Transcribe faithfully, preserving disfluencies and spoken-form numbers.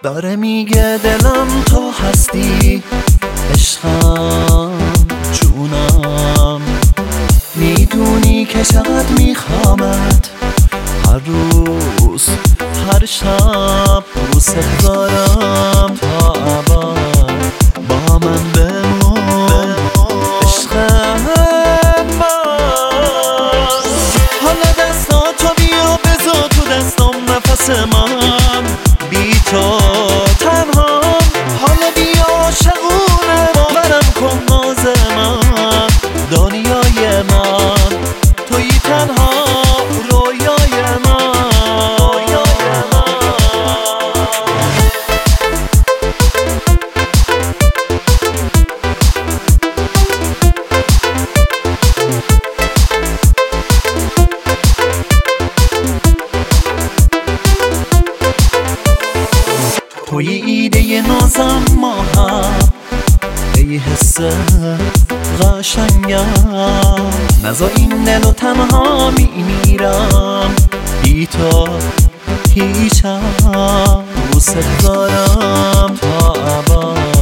داره میگه دلم تو هستی، عشقم جونم. میدونی که چقدر میخوامت، هر روز هر شب دوست دارم. تا ابد با من بمون عشق من. حالا دستاتو بیا بذار تو دستام، نفس من بی تو تنهام. حالا بیا عاشقونه باورم کن ناز من، دنیای من تویی تنها رویای من. توی ایده نازم ماهم، ای حس قشنگم. نزا این دلو تنها میمیرم، بی تو هیچم. دوست دارم تا ابد.